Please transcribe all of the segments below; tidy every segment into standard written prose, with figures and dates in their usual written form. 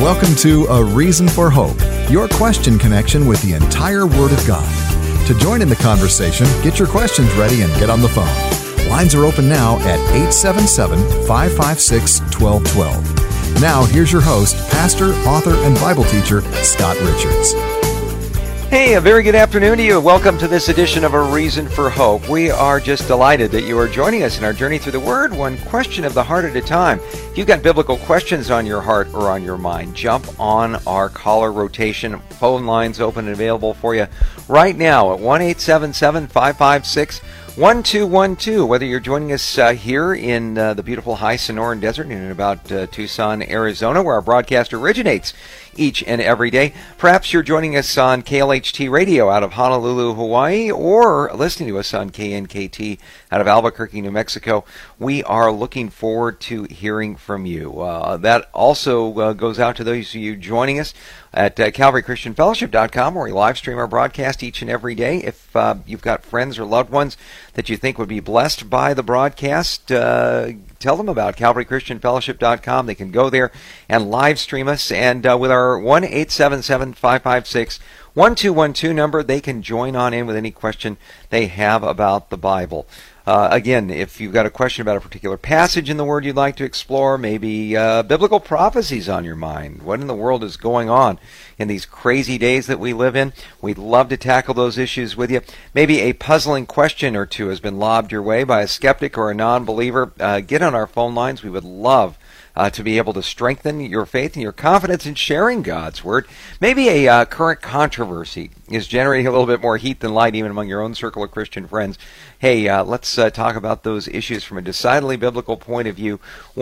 Welcome to A Reason for Hope, your question connection with the entire Word of God. To join in the conversation, get your questions ready and get on the phone. Lines are open now at 877-556-1212. Now, here's your host, pastor, author, and Bible teacher, Scott Richards. Hey, a very good afternoon to you. Welcome to this edition of A Reason for Hope. We are just delighted that you are joining us in our journey through the Word, one question of the heart at a time. If you've got biblical questions on your heart or on your mind, jump on our caller rotation. Phone lines open and available for you right now at 1-877-556-1212. Whether you're joining us here in the beautiful high Sonoran Desert in about Tucson, Arizona, where our broadcast originates each and every day. Perhaps you're joining us on KLHT Radio out of Honolulu, Hawaii, or listening to us on KNKT out of Albuquerque, New Mexico. We are looking forward to hearing from you. That also goes out to those of you joining us at CalvaryChristianFellowship.com, where we live stream our broadcast each and every day. If you've got friends or loved ones that you think would be blessed by the broadcast, tell them about CalvaryChristianFellowship.com. They can go there and live stream us. And with our 1-877-556-1212 number, they can join on in with any question they have about the Bible. Again, if you've got a question about a particular passage in the Word you'd like to explore, maybe biblical prophecies on your mind, what in the world is going on in these crazy days that we live in, we'd love to tackle those issues with you. Maybe a puzzling question or two has been lobbed your way by a skeptic or a non-believer. Get on our phone lines. We would love to be able to strengthen your faith and your confidence in sharing God's Word. Maybe a current controversy is generating a little bit more heat than light even among your own circle of Christian friends. Hey, let's talk about those issues from a decidedly biblical point of view.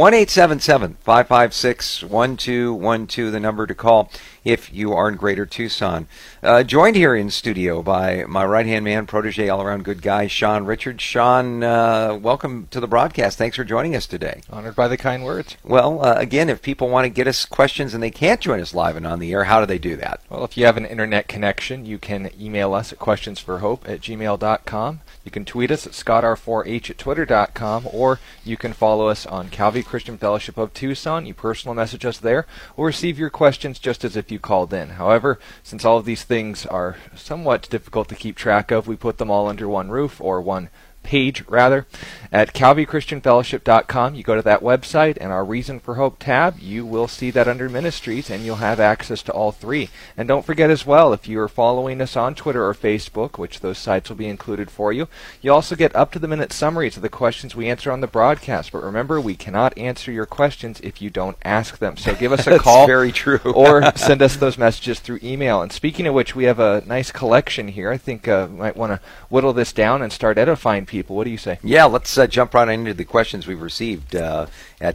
1-877-556-1212, the number to call if you are in Greater Tucson. Joined here in studio by my right-hand man, protege, all-around good guy, Sean Richards. Sean, welcome to the broadcast. Thanks for joining us today. Honored by the kind words. Well, again, if people want to get us questions and they can't join us live and on the air, how do they do that? Well, if you have an internet connection, you can email us at questionsforhope@gmail.com. You can tweet us at ScottR4H@Twitter.com, or you can follow us on Calvary Christian Fellowship of Tucson. You personal message us there. We'll receive your questions just as if you called in. However, since all of these things are somewhat difficult to keep track of, we put them all under one roof, or one page rather, at CalvaryChristianFellowship.com. You go to that website and our Reason for Hope tab, you will see that under Ministries, and you'll have access to all three. And don't forget as well, if you're following us on Twitter or Facebook, which those sites will be included for you, you also get up-to-the-minute summaries of the questions we answer on the broadcast. But remember, we cannot answer your questions if you don't ask them. So give us a call. Very true. Or send us those messages through email. And speaking of which, we have a nice collection here. I think we might want to whittle this down and start edifying people. What do you say? Yeah, let's jump right into the questions we've received at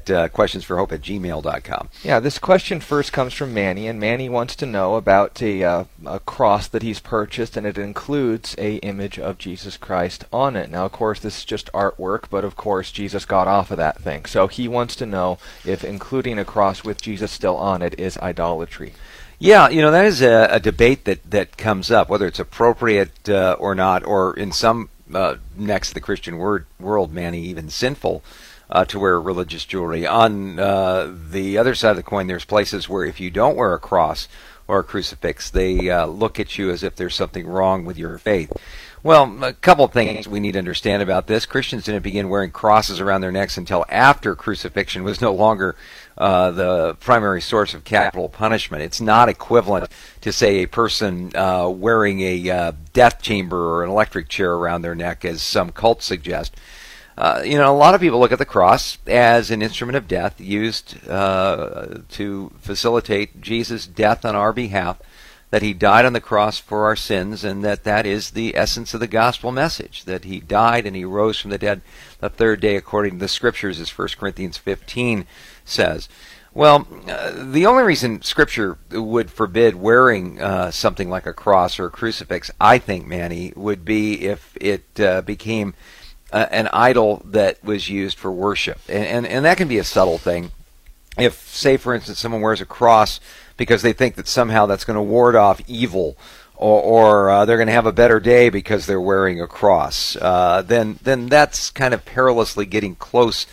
questionsforhope@gmail.com. Yeah, this question first comes from Manny, and Manny wants to know about a cross that he's purchased, and it includes a image of Jesus Christ on it. Now, of course, this is just artwork, but of course, Jesus got off of that thing. So he wants to know if including a cross with Jesus still on it is idolatry. Yeah, that is a debate that comes up, whether it's appropriate or not, or in some next to the Christian world, Manny, even sinful to wear religious jewelry. On the other side of the coin, there's places where if you don't wear a cross or a crucifix, they look at you as if there's something wrong with your faith. Well, a couple of things we need to understand about this. Christians didn't begin wearing crosses around their necks until after crucifixion was no longer the primary source of capital punishment. It's not equivalent to, say, a person wearing a death chamber or an electric chair around their neck, as some cults suggest. A lot of people look at the cross as an instrument of death used to facilitate Jesus' death on our behalf, that he died on the cross for our sins, and that is the essence of the gospel message, that he died and he rose from the dead the third day according to the Scriptures, as 1 Corinthians 15 says. Well, the only reason Scripture would forbid wearing something like a cross or a crucifix, I think, Manny, would be if it became an idol that was used for worship. And that can be a subtle thing. If, say, for instance, someone wears a cross because they think that somehow that's going to ward off evil, or they're going to have a better day because they're wearing a cross, then that's kind of perilously getting close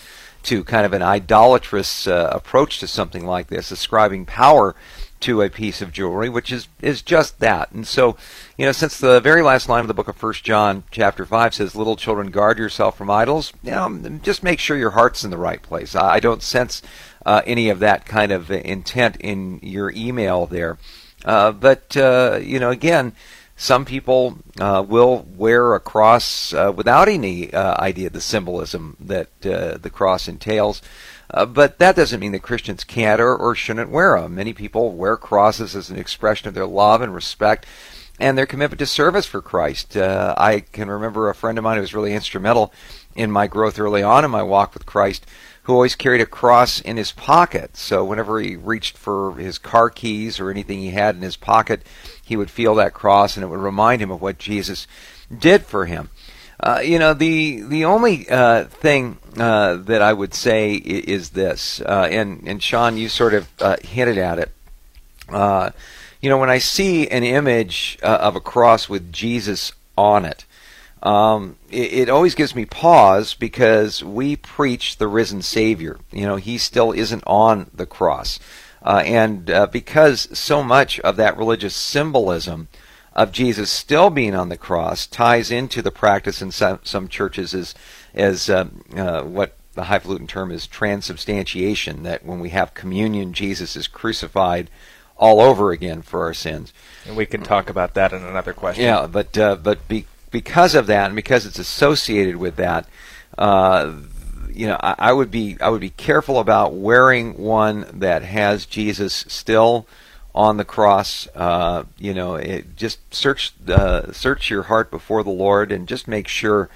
to kind of an idolatrous approach to something like this, ascribing power to a piece of jewelry, which is just that. And so, since the very last line of the book of 1 John chapter 5 says, little children, guard yourself from idols, just make sure your heart's in the right place. I don't sense any of that kind of intent in your email there. But again, some people will wear a cross without any idea of the symbolism that the cross entails. But that doesn't mean that Christians can't or shouldn't wear them. Many people wear crosses as an expression of their love and respect and their commitment to service for Christ. I can remember a friend of mine who was really instrumental in my growth early on in my walk with Christ, who always carried a cross in his pocket. So whenever he reached for his car keys or anything he had in his pocket, he would feel that cross, and it would remind him of what Jesus did for him. The only thing that I would say is this, and Sean, you sort of hinted at it. When I see an image of a cross with Jesus on it, it always gives me pause, because we preach the risen Savior. He still isn't on the cross. And because so much of that religious symbolism of Jesus still being on the cross ties into the practice in some churches as what the highfalutin term is transubstantiation, that when we have communion, Jesus is crucified all over again for our sins. And we can talk about that in another question. Yeah, but because of that, and because it's associated with that, I would be careful about wearing one that has Jesus still on the cross. Just search your heart before the Lord, and just make sure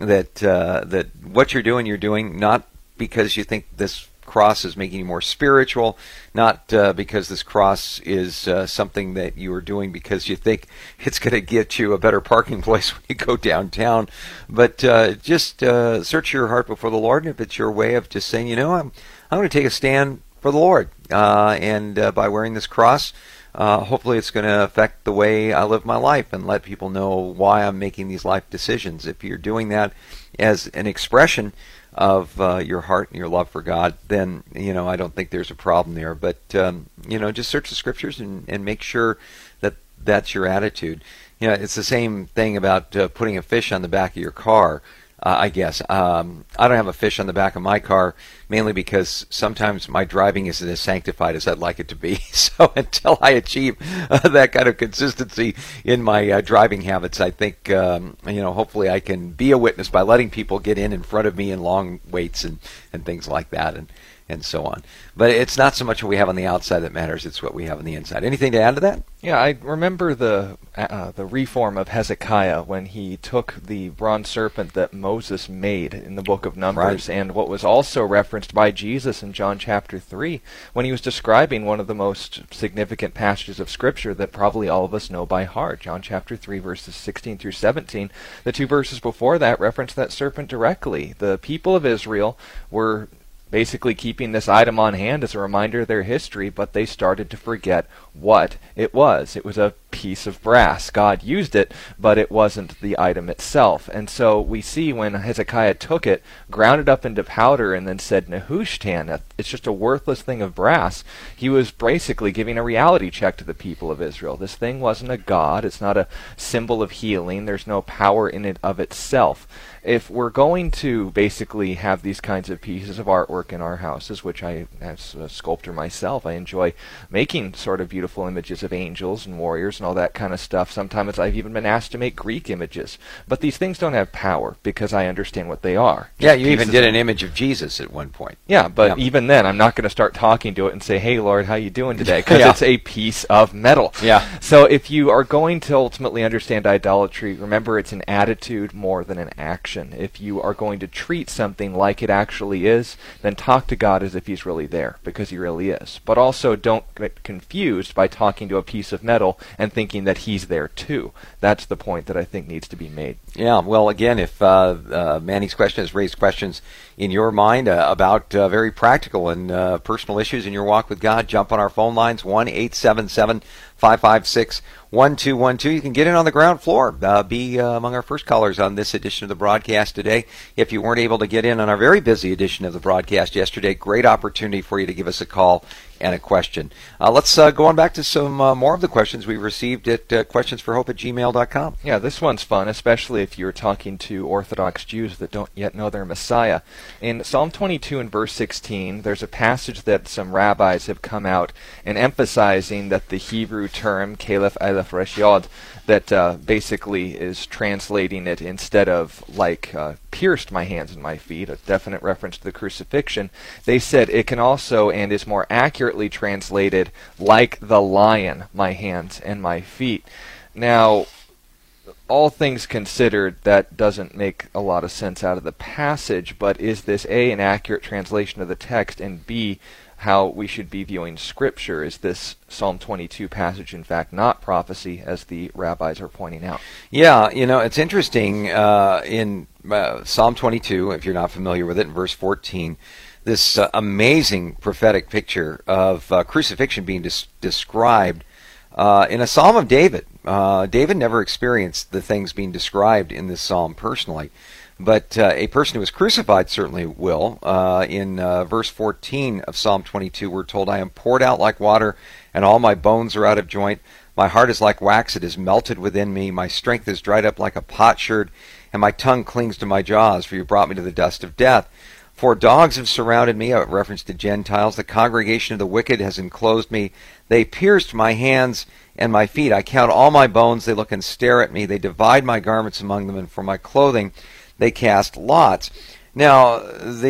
that what you're doing not because you think this cross is making you more spiritual, not because this cross is something that you are doing because you think it's going to get you a better parking place when you go downtown, but just search your heart before the Lord, and if it's your way of just saying, I'm going to take a stand for the Lord, and by wearing this cross, hopefully it's going to affect the way I live my life and let people know why I'm making these life decisions. If you're doing that as an expression of your heart and your love for God, then I don't think there's a problem there. But just search the scriptures and make sure that that's your attitude. It's the same thing about putting a fish on the back of your car. I guess I don't have a fish on the back of my car, mainly because sometimes my driving isn't as sanctified as I'd like it to be. So until I achieve that kind of consistency in my driving habits, I think hopefully I can be a witness by letting people get in front of me in long waits and things like that, and so on. But it's not so much what we have on the outside that matters, it's what we have on the inside. Anything to add to that? Yeah, I remember the reform of Hezekiah when he took the bronze serpent that Moses made in the book of Numbers, and what was also referenced by Jesus in John chapter 3 when he was describing one of the most significant passages of Scripture that probably all of us know by heart. John chapter 3 verses 16 through 17. The two verses before that reference that serpent directly. The people of Israel were basically keeping this item on hand as a reminder of their history, but they started to forget what it was. It was a piece of brass. God used it, but it wasn't the item itself. And so we see when Hezekiah took it, ground it up into powder, and then said, Nehushtan, it's just a worthless thing of brass, he was basically giving a reality check to the people of Israel. This thing wasn't a god. It's not a symbol of healing. There's no power in it of itself. If we're going to basically have these kinds of pieces of artwork in our houses, which I, as a sculptor myself, I enjoy making sort of beautiful images of angels and warriors and all that kind of stuff. Sometimes I've even been asked to make Greek images. But these things don't have power because I understand what they are. Yeah, you even did an image of Jesus at one point. Yeah, but even then, I'm not going to start talking to it and say, hey, Lord, how you doing today? Because it's a piece of metal. Yeah. So if you are going to ultimately understand idolatry, remember it's an attitude more than an action. If you are going to treat something like it actually is, then talk to God as if he's really there, because he really is. But also don't get confused by talking to a piece of metal and thinking that he's there too. That's the point that I think needs to be made. Yeah, well, again, if Manny's question has raised questions in your mind about very practical and personal issues in your walk with God, jump on our phone lines, 1-877 556-1212. You can get in on the ground floor. Be among our first callers on this edition of the broadcast today. If you weren't able to get in on our very busy edition of the broadcast yesterday, great opportunity for you to give us a call and a question. Let's go on back to some more of the questions we received at questionsforhope@gmail.com. Yeah, this one's fun, especially if you're talking to Orthodox Jews that don't yet know their Messiah. In Psalm 22 and verse 16, there's a passage that some rabbis have come out and emphasizing that the Hebrew term, Kalef Aleph Resh Yod, that basically is translating it instead of like pierced my hands and my feet, a definite reference to the crucifixion. They said it can also and is more accurately translated like the lion, my hands and my feet. Now, all things considered, that doesn't make a lot of sense out of the passage, but is this A, an accurate translation of the text, and B, how we should be viewing Scripture? Is this Psalm 22 passage, in fact, not prophecy, as the rabbis are pointing out? Yeah, it's interesting in Psalm 22, if you're not familiar with it, in verse 14, this amazing prophetic picture of crucifixion being described in a Psalm of David. David never experienced the things being described in this psalm personally, but a person who was crucified certainly will. In verse 14 of Psalm 22, we're told, I am poured out like water, and all my bones are out of joint. My heart is like wax, it is melted within me. My strength is dried up like a potsherd, and my tongue clings to my jaws, for you brought me to the dust of death. For dogs have surrounded me, a reference to Gentiles. The congregation of the wicked has enclosed me. They pierced my hands and my feet. I count all my bones. They look and stare at me. They divide my garments among them, and for my clothing they cast lots. Now,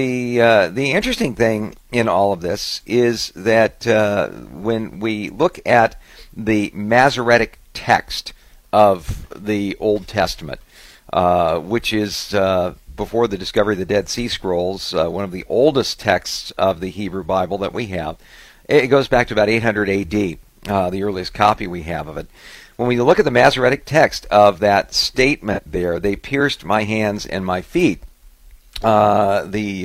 the interesting thing in all of this is that when we look at the Masoretic text of the Old Testament, which is before the discovery of the Dead Sea Scrolls, one of the oldest texts of the Hebrew Bible that we have. It goes back to about 800 A.D., the earliest copy we have of it. When we look at the Masoretic text of that statement there, they pierced my hands and my feet, the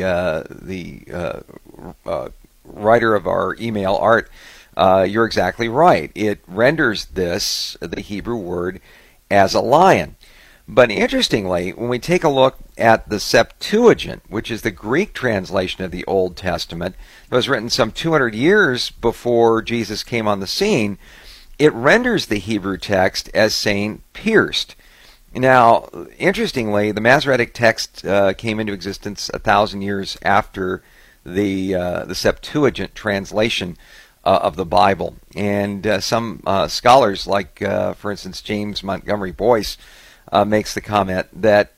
writer of our email, Art, you're exactly right. It renders this, the Hebrew word, as a lion. But interestingly, when we take a look at the Septuagint, which is the Greek translation of the Old Testament, it was written some 200 years before Jesus came on the scene, it renders the Hebrew text as saying pierced. Now, interestingly, the Masoretic text came into existence 1,000 years after the Septuagint translation of the Bible. And some scholars, like, for instance, James Montgomery Boyce, makes the comment that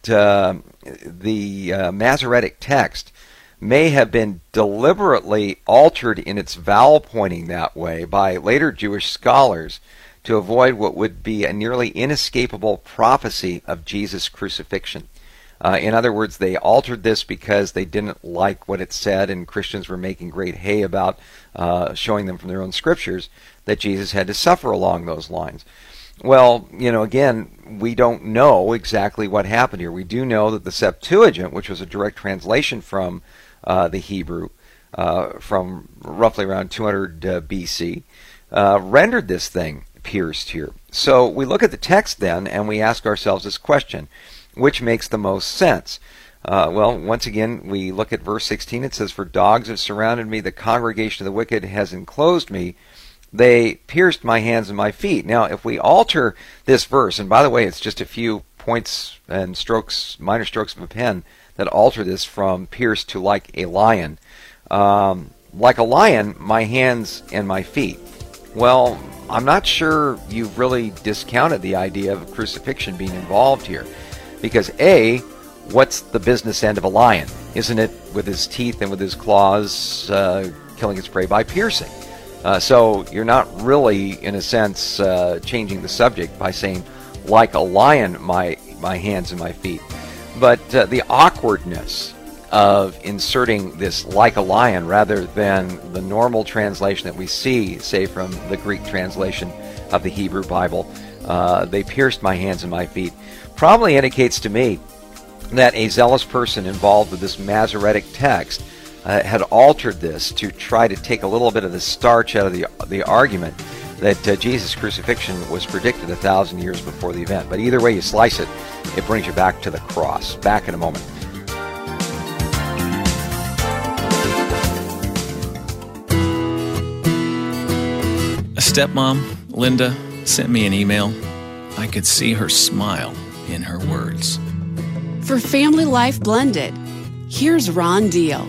the Masoretic text may have been deliberately altered in its vowel pointing that way by later Jewish scholars to avoid what would be a nearly inescapable prophecy of Jesus' crucifixion. In other words, they altered this because they didn't like what it said, and Christians were making great hay about showing them from their own scriptures that Jesus had to suffer along those lines. Well, again, we don't know exactly what happened here. We do know that the Septuagint, which was a direct translation from the Hebrew from roughly around 200 BC, rendered this thing pierced here. So we look at the text then, and we ask ourselves this question: which makes the most sense? Well, once again, we look at verse 16. It says, for dogs have surrounded me, the congregation of the wicked has enclosed me. They pierced my hands and my feet. Now, if we alter this verse, and by the way, it's just a few points and strokes, minor strokes of a pen, that alter this from pierced to like a lion. Like a lion, my hands and my feet. Well, I'm not sure you've really discounted the idea of crucifixion being involved here. Because A, what's the business end of a lion? Isn't it with his teeth and with his claws killing its prey by piercing? So you're not really, in a sense, changing the subject by saying, like a lion, my hands and my feet. But the awkwardness of inserting this like a lion rather than the normal translation that we see, say, from the Greek translation of the Hebrew Bible, they pierced my hands and my feet, probably indicates to me that a zealous person involved with this Masoretic text had altered this to try to take a little bit of the starch out of the argument that Jesus' crucifixion was predicted 1,000 years before the event. But either way you slice it, it brings you back to the cross. Back in a moment. A stepmom, Linda, sent me an email. I could see her smile in her words. For Family Life Blended, here's Ron Deal.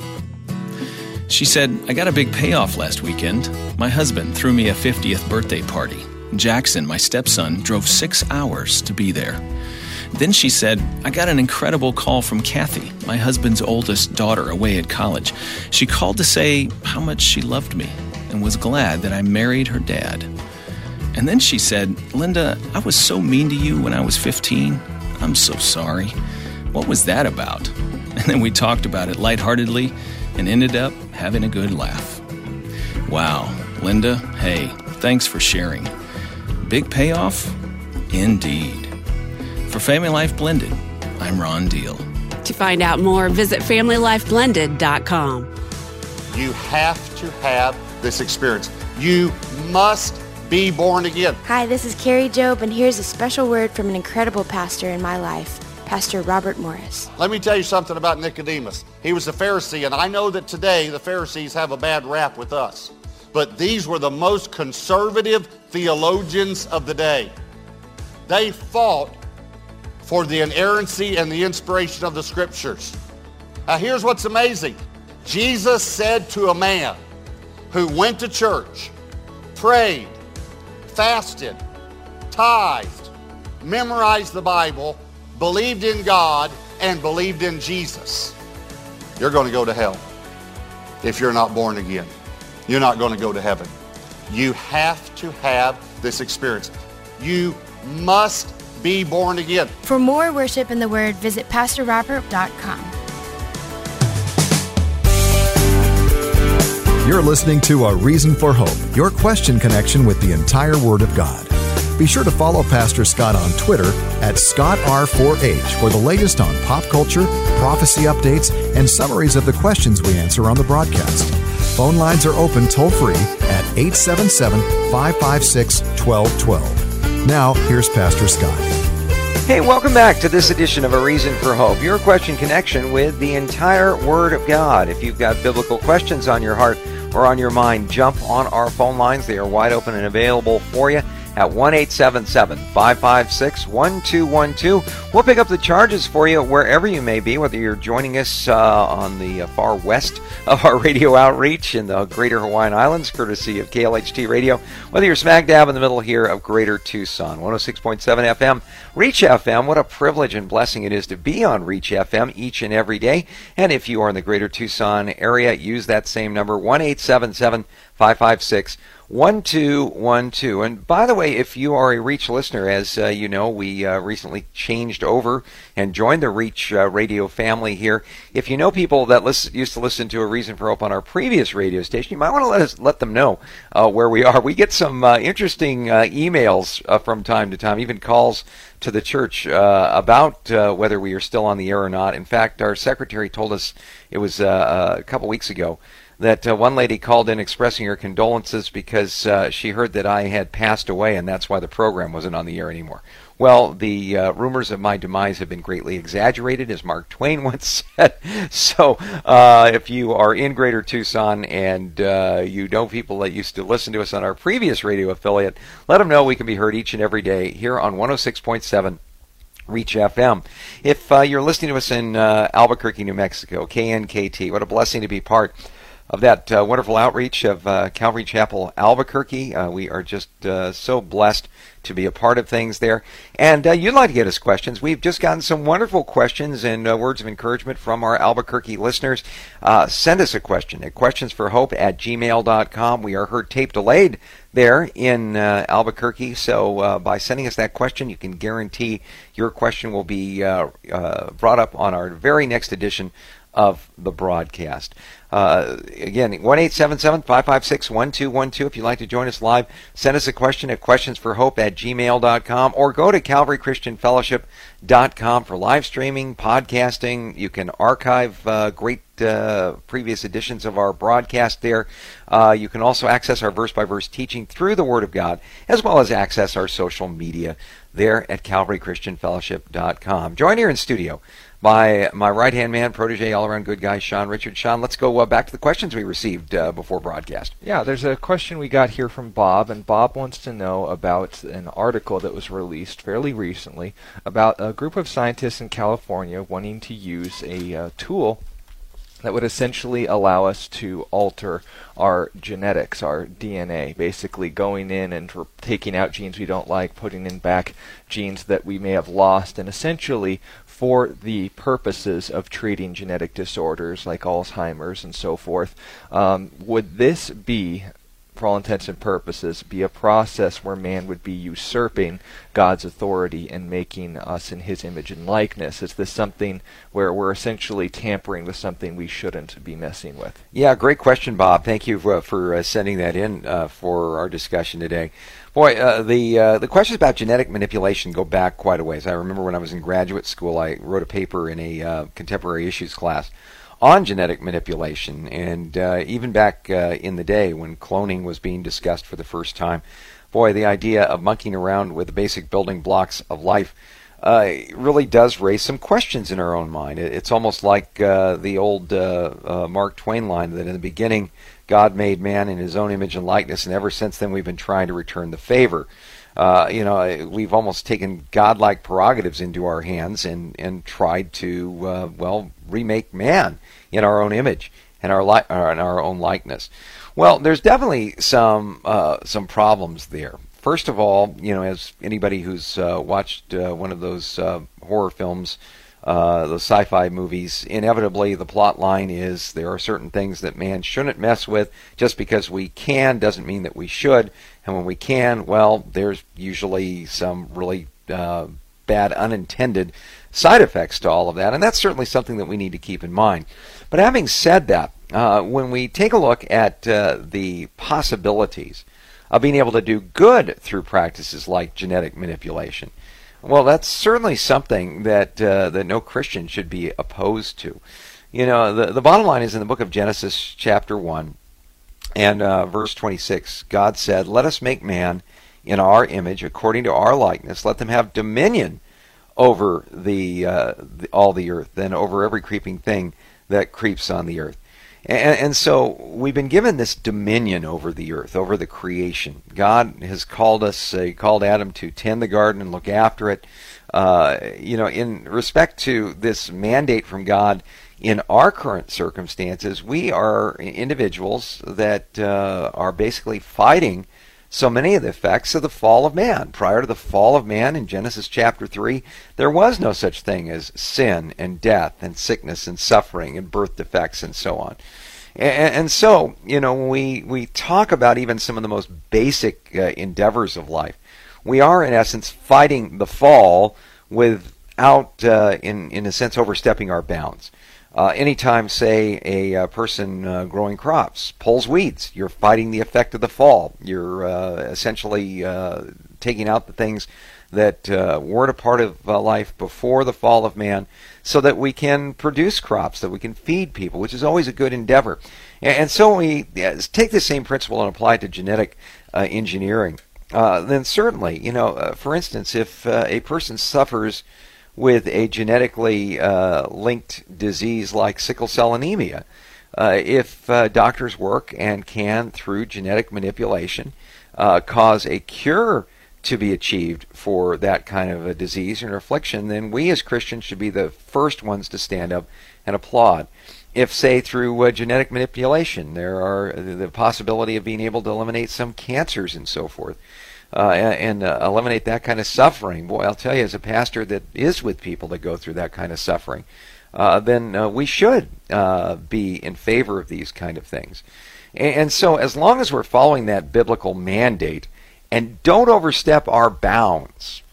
She said, I got a big payoff last weekend. My husband threw me a 50th birthday party. Jackson, my stepson, drove 6 hours to be there. Then she said, I got an incredible call from Kathy, my husband's oldest daughter away at college. She called to say how much she loved me and was glad that I married her dad. And then she said, Linda, I was so mean to you when I was 15. I'm so sorry. What was that about? And then we talked about it lightheartedly and ended up having a good laugh. Wow, Linda, hey, thanks for sharing. Big payoff? Indeed. For Family Life Blended, I'm Ron Deal. To find out more, visit FamilyLifeBlended.com. You have to have this experience. You must be born again. Hi, this is Carrie Job, and here's a special word from an incredible pastor in my life, Pastor Robert Morris. Let me tell you something about Nicodemus. He was a Pharisee, and I know that today the Pharisees have a bad rap with us. But these were the most conservative theologians of the day. They fought for the inerrancy and the inspiration of the Scriptures. Now here's what's amazing. Jesus said to a man who went to church, prayed, fasted, tithed, memorized the Bible, believed in God, and believed in Jesus, you're going to go to hell if you're not born again. You're not going to go to heaven. You have to have this experience. You must be born again. For more worship in the Word, visit PastorRobert.com. You're listening to A Reason for Hope, your question connection with the entire Word of God. Be sure to follow Pastor Scott on Twitter at ScottR4H for the latest on pop culture, prophecy updates, and summaries of the questions we answer on the broadcast. Phone lines are open toll-free at 877-556-1212. Now, here's Pastor Scott. Hey, welcome back to this edition of A Reason for Hope, your question connection with the entire Word of God. If you've got biblical questions on your heart or on your mind, jump on our phone lines. They are wide open and available for you at 1-877-556-1212. We'll pick up the charges for you wherever you may be, whether you're joining us on the far west of our radio outreach in the greater Hawaiian Islands, courtesy of KLHT Radio, whether you're smack dab in the middle here of greater Tucson, 106.7 FM, Reach FM. What a privilege and blessing it is to be on Reach FM each and every day. And if you are in the greater Tucson area, use that same number, 1-877-556-1212. And by the way, if you are a Reach listener, as you know, we recently changed over and joined the Reach radio family here. If you know people that used to listen to A Reason for Hope on our previous radio station, you might want to let them know where we are. We get some interesting emails from time to time, even calls to the church about whether we are still on the air or not. In fact, our secretary told us, it was a couple weeks ago, that one lady called in expressing her condolences because she heard that I had passed away, and that's why the program wasn't on the air anymore. Well, the rumors of my demise have been greatly exaggerated, as Mark Twain once said. So if you are in Greater Tucson and you know people that used to listen to us on our previous radio affiliate, let them know we can be heard each and every day here on 106.7 Reach FM. If you're listening to us in Albuquerque, New Mexico, KNKT, what a blessing to be part of that wonderful outreach of Calvary Chapel, Albuquerque. We are just so blessed to be a part of things there. And you'd like to get us questions. We've just gotten some wonderful questions and words of encouragement from our Albuquerque listeners. Send us a question at questionsforhope@gmail.com. We are heard tape delayed there in Albuquerque, so by sending us that question, you can guarantee your question will be brought up on our very next edition of the broadcast. Again, 1-877-556-1212. If you'd like to join us live, send us a question at questionsforhope@gmail.com or go to CalvaryChristianFellowship.com for live streaming, podcasting. You can archive great previous editions of our broadcast there. You can also access our verse-by-verse teaching through the Word of God, as well as access our social media there at CalvaryChristianFellowship.com. Joined here in studio by my right-hand man, protege, all-around good guy, Sean Richard. Sean, let's go back to the questions we received before broadcast. Yeah, there's a question we got here from Bob, and Bob wants to know about an article that was released fairly recently about a group of scientists in California wanting to use a tool that would essentially allow us to alter our genetics, our DNA, basically going in and taking out genes we don't like, putting in back genes that we may have lost, and essentially for the purposes of treating genetic disorders like Alzheimer's and so forth. Would this be, for all intents and purposes, be a process where man would be usurping God's authority and making us in his image and likeness? Is this something where we're essentially tampering with something we shouldn't be messing with? Yeah, great question, Bob. Thank you for sending that in for our discussion today. Boy, the questions about genetic manipulation go back quite a ways. I remember when I was in graduate school, I wrote a paper in a contemporary issues class on genetic manipulation, and even back in the day when cloning was being discussed for the first time, boy, the idea of monkeying around with the basic building blocks of life really does raise some questions in our own mind. It's almost like the old Mark Twain line that in the beginning God made man in his own image and likeness, and ever since then we've been trying to return the favor. We've almost taken godlike prerogatives into our hands and tried to, remake man in our own image and our own likeness. Well, there's definitely some problems there. First of all, as anybody who's watched one of those horror films, those sci-fi movies, inevitably the plot line is there are certain things that man shouldn't mess with. Just because we can doesn't mean that we should. And when we can, well, there's usually some really bad unintended side effects to all of that. And that's certainly something that we need to keep in mind. But having said that, when we take a look at the possibilities of being able to do good through practices like genetic manipulation, well, that's certainly something that no Christian should be opposed to. The bottom line is in the book of Genesis chapter 1 and verse 26, God said, "Let us make man in our image, according to our likeness. Let them have dominion over all the earth, and over every creeping thing that creeps on the earth." And so we've been given this dominion over the earth, over the creation. God has called us, he called Adam to tend the garden and look after it. In respect to this mandate from God in our current circumstances, we are individuals that are basically fighting so many of the effects of the fall of man. Prior to the fall of man in Genesis chapter 3, there was no such thing as sin and death and sickness and suffering and birth defects and so on. And so, when we talk about even some of the most basic endeavors of life, we are in essence fighting the fall without, in a sense, overstepping our bounds. Anytime, say, a person growing crops pulls weeds, you're fighting the effect of the fall. You're essentially taking out the things that weren't a part of life before the fall of man, so that we can produce crops, that we can feed people, which is always a good endeavor. And so we take the same principle and apply it to genetic engineering. Then certainly, for instance, if a person suffers with a genetically linked disease like sickle cell anemia, if doctors work and can, through genetic manipulation, cause a cure to be achieved for that kind of a disease or affliction, then we as Christians should be the first ones to stand up and applaud. If, say, through genetic manipulation, there are the possibility of being able to eliminate some cancers and so forth, and eliminate that kind of suffering. Boy, I'll tell you, as a pastor that is with people that go through that kind of suffering, then we should be in favor of these kind of things. And so as long as we're following that biblical mandate and don't overstep our bounds,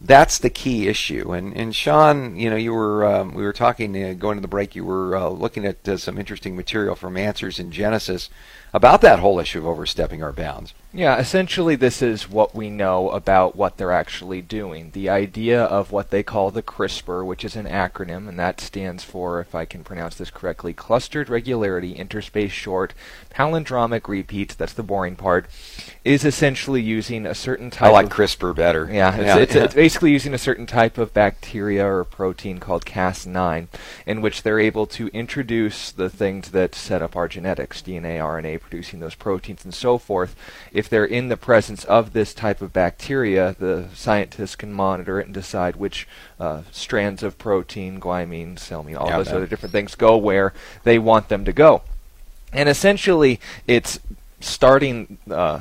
That's the key issue. And Sean, you were we were talking going to the break. You were looking at some interesting material from Answers in Genesis about that whole issue of overstepping our bounds. Yeah, essentially this is what we know about what they're actually doing. The idea of what they call the CRISPR, which is an acronym, and that stands for, if I can pronounce this correctly, Clustered Regularity Interspace Short Palindromic Repeats, that's the boring part, is essentially using a certain type I like CRISPR better. Yeah, it's basically using a certain type of bacteria or protein called Cas9, in which they're able to introduce the things that set up our genetics, DNA, RNA, producing those proteins and so forth. If they're in the presence of this type of bacteria, the scientists can monitor it and decide which strands of protein, guanine, cellmine, all those other different things go where they want them to go. And essentially, it's setting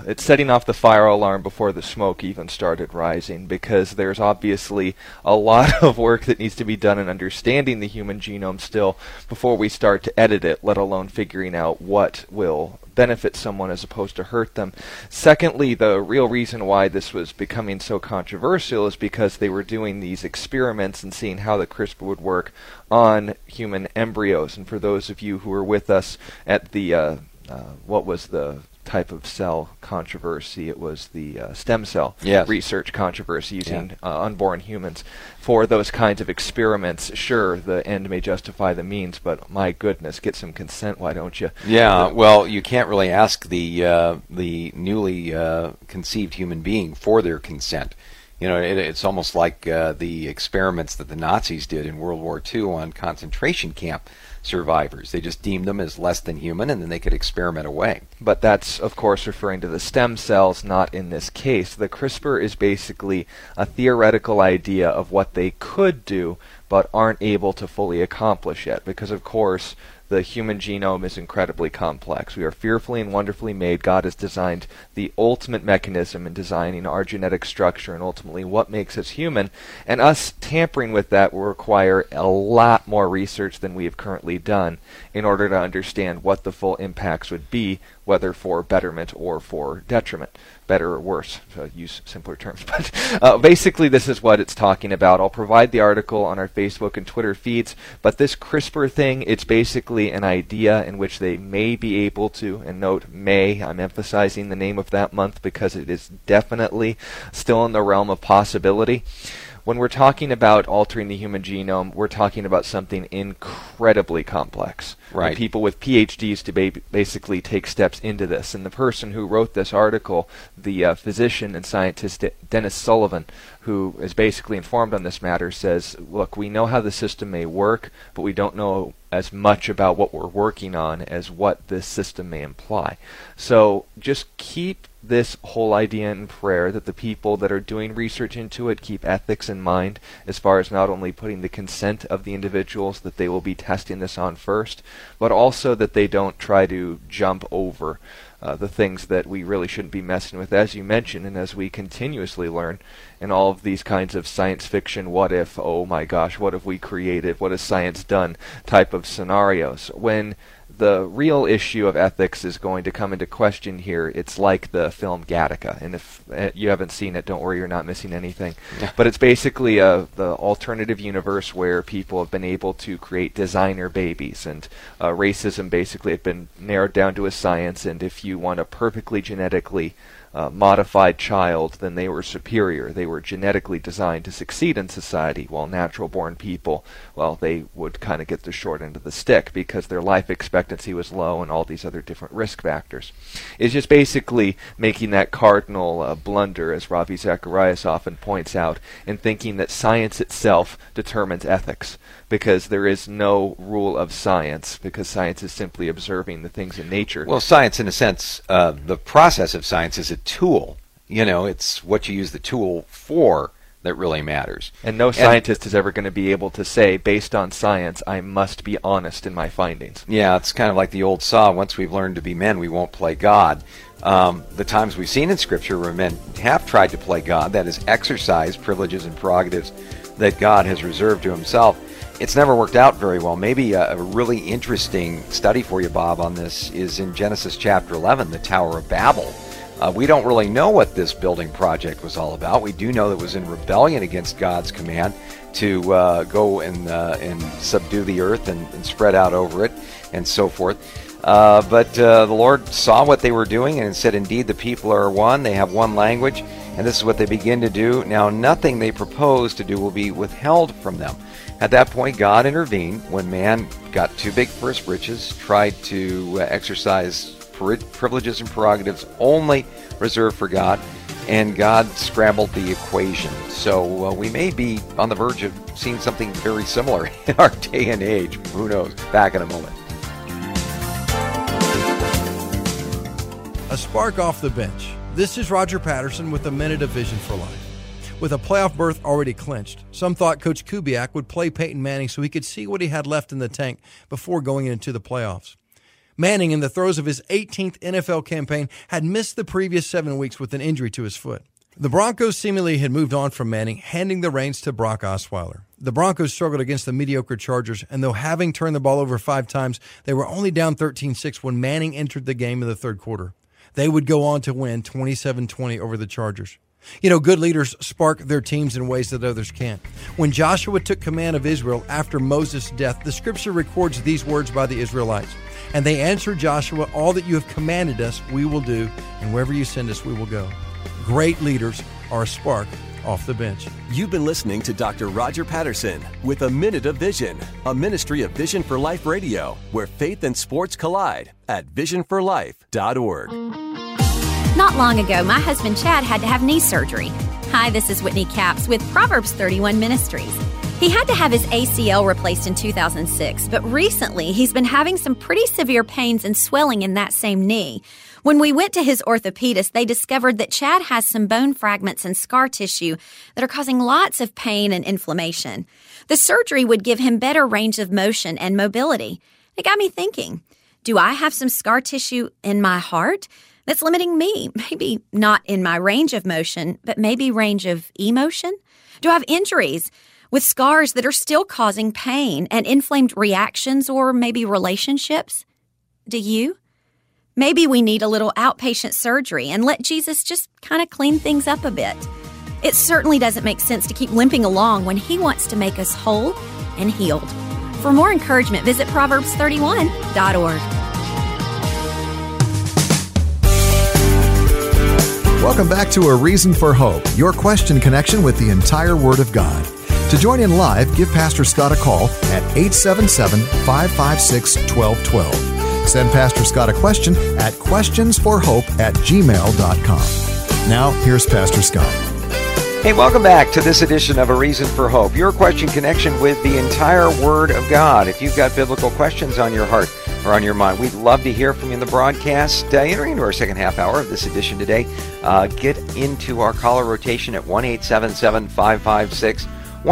off the fire alarm before the smoke even started rising, because there's obviously a lot of work that needs to be done in understanding the human genome still before we start to edit it, let alone figuring out what will benefit someone as opposed to hurt them. Secondly, the real reason why this was becoming so controversial is because they were doing these experiments and seeing how the CRISPR would work on human embryos. And for those of you who were with us at the what was the type of cell controversy? It was the stem cell research controversy using unborn humans. For those kinds of experiments, sure, the end may justify the means, but my goodness, get some consent, why don't you? Yeah, well, you can't really ask the newly conceived human being for their consent. It's almost like the experiments that the Nazis did in World War II on concentration camp survivors. They just deemed them as less than human, and then they could experiment away. But that's, of course, referring to the stem cells, not in this case. The CRISPR is basically a theoretical idea of what they could do, but aren't able to fully accomplish yet, because, of course, the human genome is incredibly complex. We are fearfully and wonderfully made. God has designed the ultimate mechanism in designing our genetic structure and ultimately what makes us human. And us tampering with that will require a lot more research than we have currently done in order to understand what the full impacts would be, whether for betterment or for detriment. Better or worse, to use simpler terms. But basically this is what it's talking about. I'll provide the article on our Facebook and Twitter feeds, but this CRISPR thing, it's basically an idea in which they may be able to, and note may, I'm emphasizing the name of that month because it is definitely still in the realm of possibility. When we're talking about altering the human genome, we're talking about something incredibly complex. Right. And people with PhDs to basically take steps into this. And the person who wrote this article, the physician and scientist Dennis Sullivan, who is basically informed on this matter, says, look, we know how the system may work, but we don't know as much about what we're working on as what this system may imply. So just keep this whole idea in prayer, that the people that are doing research into it keep ethics in mind, as far as not only putting the consent of the individuals that they will be testing this on first, but also that they don't try to jump over the things that we really shouldn't be messing with, as you mentioned, and as we continuously learn in all of these kinds of science fiction, what if, oh my gosh, what have we created, what has science done type of scenarios. When the real issue of ethics is going to come into question here, it's like the film Gattaca. And if you haven't seen it, don't worry, you're not missing anything. Yeah. But it's basically the alternative universe where people have been able to create designer babies, and racism basically had been narrowed down to a science, and if you want a perfectly genetically modified child, then they were superior. They were genetically designed to succeed in society, while natural-born people, well, they would kind of get the short end of the stick because their life expectancy was low and all these other different risk factors. It's just basically making that cardinal blunder, as Ravi Zacharias often points out, in thinking that science itself determines ethics, because there is no rule of science, because science is simply observing the things in nature. Well, science, in a sense, the process of science is a tool. It's what you use the tool for that really matters. And no scientist is ever going to be able to say, based on science, I must be honest in my findings. Yeah, it's kind of like the old saw, once we've learned to be men, we won't play God. The times we've seen in Scripture where men have tried to play God, that is, exercise privileges and prerogatives that God has reserved to himself, it's never worked out very well. Maybe a really interesting study for you, Bob, on this is in Genesis chapter 11, the Tower of Babel. We don't really know what this building project was all about. We do know that it was in rebellion against God's command to go and subdue the earth and spread out over it and so forth. But the Lord saw what they were doing and said, indeed, the people are one. They have one language, and this is what they begin to do. Now, nothing they propose to do will be withheld from them. At that point, God intervened when man got too big for his britches, tried to exercise privileges and prerogatives only reserved for God, and God scrambled the equation. So we may be on the verge of seeing something very similar in our day and age. Who knows? Back in a moment. A spark off the bench. This is Roger Patterson with a Minute of Vision for Life. With a playoff berth already clinched, some thought Coach Kubiak would play Peyton Manning so he could see what he had left in the tank before going into the playoffs. Manning, in the throes of his 18th NFL campaign, had missed the previous 7 weeks with an injury to his foot. The Broncos seemingly had moved on from Manning, handing the reins to Brock Osweiler. The Broncos struggled against the mediocre Chargers, and though having turned the ball over 5 times, they were only down 13-6 when Manning entered the game in the third quarter. They would go on to win 27-20 over the Chargers. You know, good leaders spark their teams in ways that others can't. When Joshua took command of Israel after Moses' death, the scripture records these words by the Israelites. And they answered Joshua, all that you have commanded us, we will do, and wherever you send us, we will go. Great leaders are a spark off the bench. You've been listening to Dr. Roger Patterson with A Minute of Vision, a ministry of Vision for Life Radio, where faith and sports collide at visionforlife.org. Not long ago, my husband Chad had to have knee surgery. Hi, this is Whitney Capps with Proverbs 31 Ministries. He had to have his ACL replaced in 2006, but recently he's been having some pretty severe pains and swelling in that same knee. When we went to his orthopedist, they discovered that Chad has some bone fragments and scar tissue that are causing lots of pain and inflammation. The surgery would give him better range of motion and mobility. It got me thinking, do I have some scar tissue in my heart that's limiting me? Maybe not in my range of motion, but maybe range of emotion? Do I have injuries with scars that are still causing pain and inflamed reactions or maybe relationships? Do you? Maybe we need a little outpatient surgery and let Jesus just kind of clean things up a bit. It certainly doesn't make sense to keep limping along when He wants to make us whole and healed. For more encouragement, visit Proverbs31.org. Welcome back to A Reason for Hope, your question connection with the entire Word of God. To join in live, give Pastor Scott a call at 877-556-1212. Send Pastor Scott a question at questionsforhope@gmail.com. Now, here's Pastor Scott. Hey, welcome back to this edition of A Reason for Hope, your question connection with the entire Word of God. If you've got biblical questions on your heart or on your mind, we'd love to hear from you in the broadcast. Entering into our second half hour of this edition today, get into our caller rotation at 1-877-556-1212,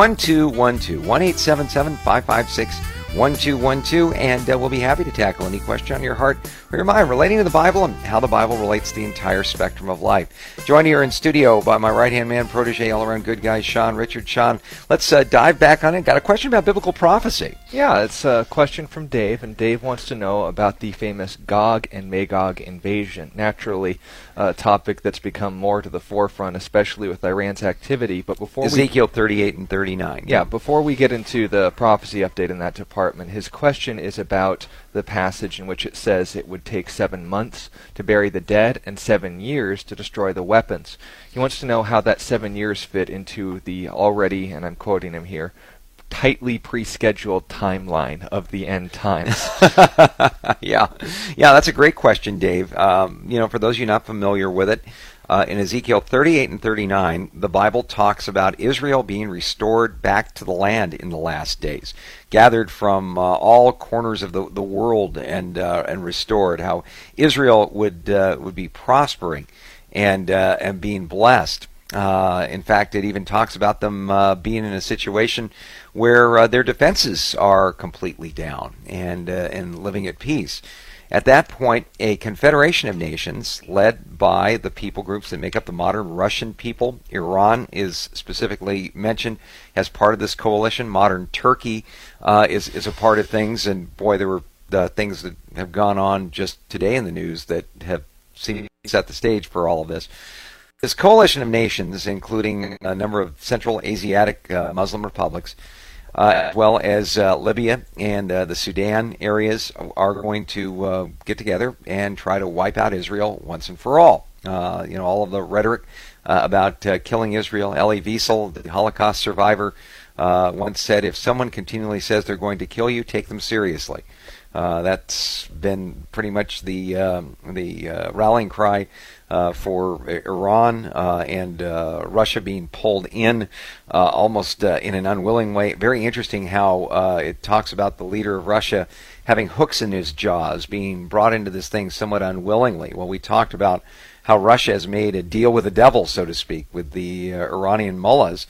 1-877-556-1212, and we'll be happy to tackle any question on your heart or your mind relating to the Bible and how the Bible relates to the entire spectrum of life. Joined here in studio by my right-hand man, protege, all-around good guy, Sean Richard. Sean, let's dive back on it. Got a question about biblical prophecy. Yeah, it's a question from Dave, and Dave wants to know about the famous Gog and Magog invasion. Naturally, a topic that's become more to the forefront, especially with Iran's activity. But before Ezekiel 38 and 39. Yeah, before we get into the prophecy update in that department, his question is about the passage in which it says it would take 7 months to bury the dead and 7 years to destroy the weapons. He wants to know how that 7 years fit into the already, and I'm quoting him here, tightly pre-scheduled timeline of the end times. Yeah, that's a great question, Dave. For those of you not familiar with it, in Ezekiel 38 and 39, the Bible talks about Israel being restored back to the land in the last days, gathered from all corners of the world and restored. How Israel would be prospering and being blessed. In fact, it even talks about them being in a situation where their defenses are completely down and living at peace. At that point, a confederation of nations led by the people groups that make up the modern Russian people. Iran is specifically mentioned as part of this coalition. Modern Turkey is a part of things. And boy, there were things that have gone on just today in the news that have seemed set the stage for all of this. This coalition of nations, including a number of Central Asiatic Muslim republics, as well as Libya and the Sudan areas, are going to get together and try to wipe out Israel once and for all. All of the rhetoric about killing Israel. Elie Wiesel, the Holocaust survivor, once said, if someone continually says they're going to kill you, take them seriously. That's been pretty much the rallying cry for Iran and Russia being pulled in almost in an unwilling way. Very interesting how it talks about the leader of Russia having hooks in his jaws, being brought into this thing somewhat unwillingly. Well, we talked about how Russia has made a deal with the devil, so to speak, with the Iranian mullahs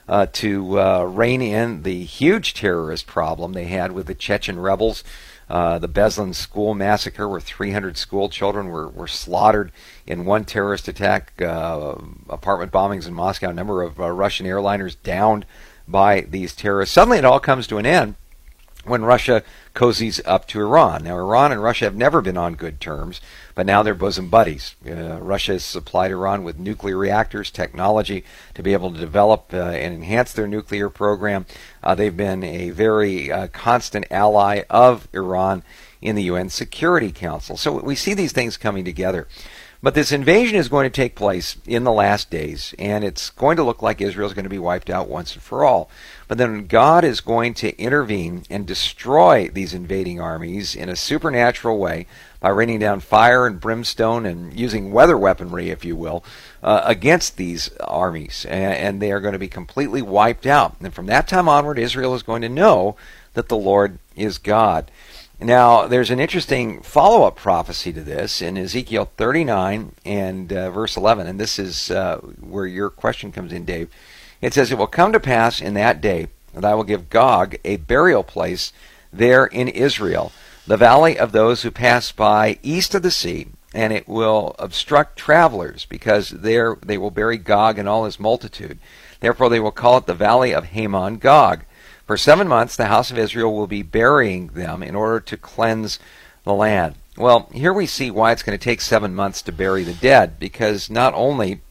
to rein in the huge terrorist problem they had with the Chechen rebels. The Beslan school massacre, where 300 school children were slaughtered in one terrorist attack, apartment bombings in Moscow, a number of Russian airliners downed by these terrorists. Suddenly it all comes to an end when Russia cozies up to Iran. Now, Iran and Russia have never been on good terms, but now they're bosom buddies. Russia has supplied Iran with nuclear reactors, technology to be able to develop and enhance their nuclear program. They've been a very constant ally of Iran in the UN Security Council. So we see these things coming together. But this invasion is going to take place in the last days, and it's going to look like Israel is going to be wiped out once and for all. But then God is going to intervene and destroy these invading armies in a supernatural way by raining down fire and brimstone and using weather weaponry, if you will, against these armies. And they are going to be completely wiped out. And from that time onward, Israel is going to know that the Lord is God. Now, there's an interesting follow-up prophecy to this in Ezekiel 39 and verse 11, and this is where your question comes in, Dave. It says, it will come to pass in that day that I will give Gog a burial place there in Israel, the valley of those who pass by east of the sea, and it will obstruct travelers, because there they will bury Gog and all his multitude. Therefore they will call it the valley of Hamon Gog. For 7 months the house of Israel will be burying them in order to cleanse the land. Well, here we see why it's going to take 7 months to bury the dead, because not only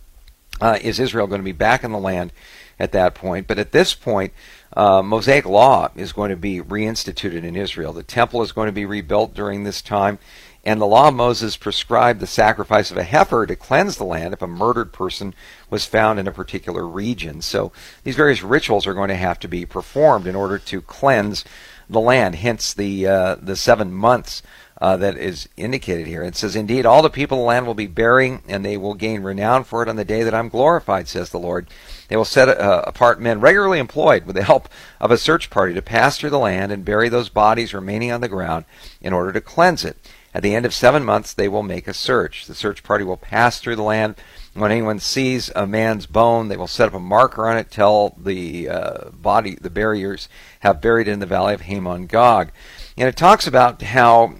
is Israel going to be back in the land at that point, but at this point Mosaic law is going to be reinstituted in Israel. The temple is going to be rebuilt during this time, and the law of Moses prescribed the sacrifice of a heifer to cleanse the land if a murdered person was found in a particular region. So these various rituals are going to have to be performed in order to cleanse the land, hence the 7 months that is indicated here. It says, indeed, all the people of the land will be burying, and they will gain renown for it on the day that I'm glorified, says the Lord. They will set apart men regularly employed with the help of a search party to pass through the land and bury those bodies remaining on the ground in order to cleanse it. At the end of 7 months, they will make a search. The search party will pass through the land. When anyone sees a man's bone, they will set up a marker on it, tell the the buriers have buried it in the valley of Hamon Gog. And it talks about how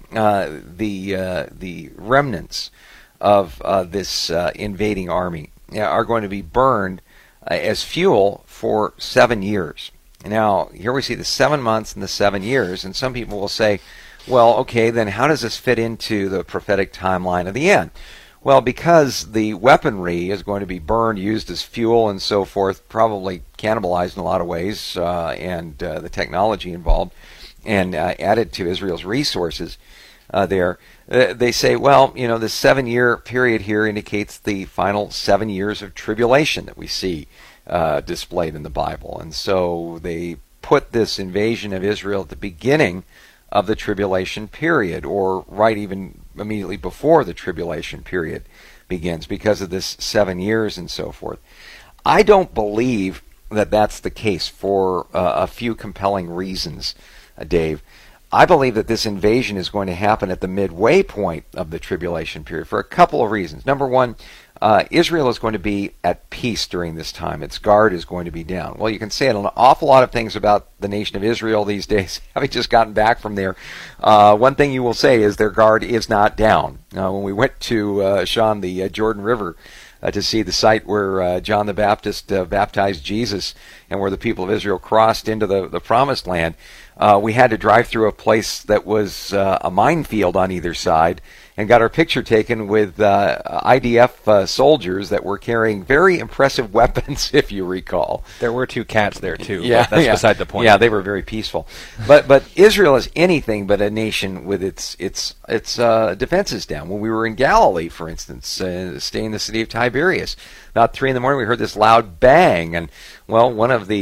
the remnants of this invading army are going to be burned as fuel for 7 years. Now, here we see the 7 months and the 7 years, and some people will say, well, okay, then how does this fit into the prophetic timeline of the end? Well, because the weaponry is going to be burned, used as fuel and so forth, probably cannibalized in a lot of ways, and the technology involved, and added to Israel's resources there. They say, well, you know, the 7-year period here indicates the final 7 years of tribulation that we see displayed in the Bible. And so they put this invasion of Israel at the beginning of the tribulation period, or right even immediately before the tribulation period begins, because of this 7 years and so forth. I don't believe that that's the case for a few compelling reasons, Dave. I believe that this invasion is going to happen at the midway point of the tribulation period for a couple of reasons. Number one, Israel is going to be at peace during this time. Its guard is going to be down. Well, you can say an awful lot of things about the nation of Israel these days, having just gotten back from there. One thing you will say is their guard is not down. When we went to Sean, the Jordan River, to see the site where John the Baptist baptized Jesus and where the people of Israel crossed into the promised land, we had to drive through a place that was a minefield on either side, and got our picture taken with IDF soldiers that were carrying very impressive weapons, if you recall. There were 2 cats there, too. Yeah, but that's beside the point. Yeah, they were very peaceful. But Israel is anything but a nation with its defenses down. When we were in Galilee, for instance, staying in the city of Tiberias, about 3 a.m, we heard this loud bang, and well, one of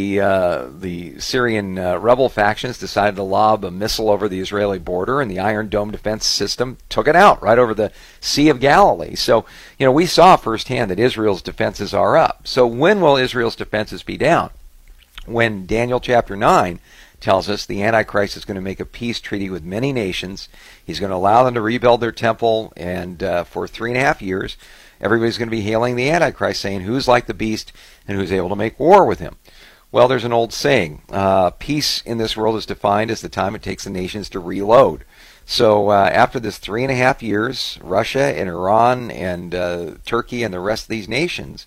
the Syrian rebel factions decided to lob a missile over the Israeli border, and the Iron Dome defense system took it out right over the Sea of Galilee. So, we saw firsthand that Israel's defenses are up. So when will Israel's defenses be down? When Daniel chapter 9 tells us the Antichrist is going to make a peace treaty with many nations. He's going to allow them to rebuild their temple, and for 3.5 years, everybody's going to be hailing the Antichrist, saying who's like the beast and who's able to make war with him. Well, there's an old saying, peace in this world is defined as the time it takes the nations to reload. So after this 3.5 years, Russia and Iran and Turkey and the rest of these nations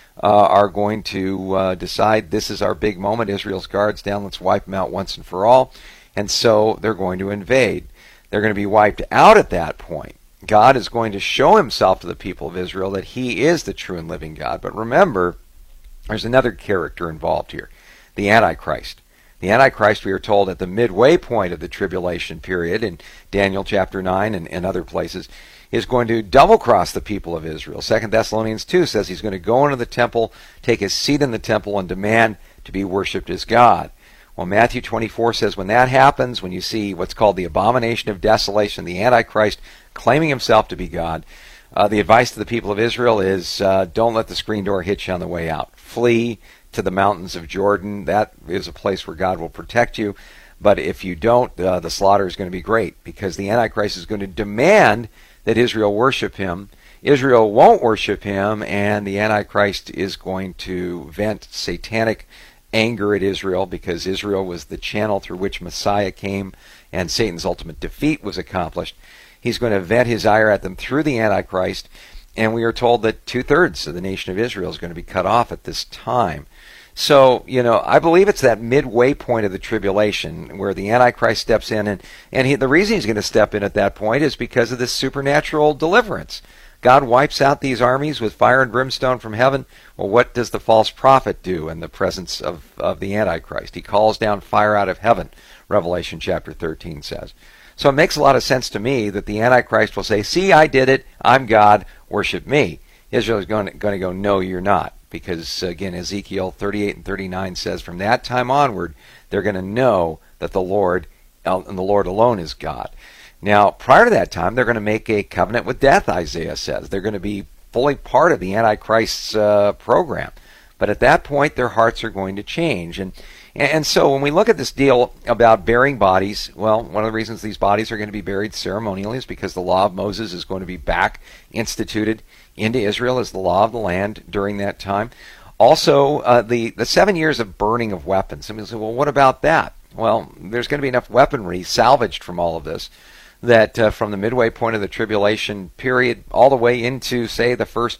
are going to decide this is our big moment. Israel's guard's down. Let's wipe them out once and for all. And so they're going to invade. They're going to be wiped out at that point. God is going to show himself to the people of Israel that he is the true and living God. But remember, there's another character involved here, the Antichrist. The Antichrist, we are told, at the midway point of the tribulation period in Daniel chapter 9 and other places, is going to double-cross the people of Israel. 2 Thessalonians 2 says he's going to go into the temple, take his seat in the temple, and demand to be worshipped as God. Well, Matthew 24 says when that happens, when you see what's called the abomination of desolation, the Antichrist claiming himself to be God, the advice to the people of Israel is don't let the screen door hit you on the way out. Flee to the mountains of Jordan. That is a place where God will protect you. But if you don't, the slaughter is going to be great, because the Antichrist is going to demand that Israel worship him. Israel won't worship him, and the Antichrist is going to vent satanic anger at Israel, because Israel was the channel through which Messiah came and Satan's ultimate defeat was accomplished. He's going to vent his ire at them through the Antichrist, and we are told that 2/3 of the nation of Israel is going to be cut off at this time. So, I believe it's that midway point of the tribulation where the Antichrist steps in, and the reason he's going to step in at that point is because of this supernatural deliverance. God wipes out these armies with fire and brimstone from heaven. Well, what does the false prophet do in the presence of the Antichrist? He calls down fire out of heaven, Revelation chapter 13 says. So it makes a lot of sense to me that the Antichrist will say, see, I did it, I'm God, worship me. Israel is going to go, no, you're not. Because, again, Ezekiel 38 and 39 says, from that time onward, they're going to know that the Lord and the Lord alone is God. Now, prior to that time, they're going to make a covenant with death, Isaiah says. They're going to be fully part of the Antichrist's program. But at that point, their hearts are going to change. And so when we look at this deal about burying bodies, well, one of the reasons these bodies are going to be buried ceremonially is because the law of Moses is going to be back instituted into Israel as the law of the land during that time. Also, the 7 years of burning of weapons. Somebody will say, well, what about that? Well, there's going to be enough weaponry salvaged from all of this that from the midway point of the tribulation period all the way into, say, the first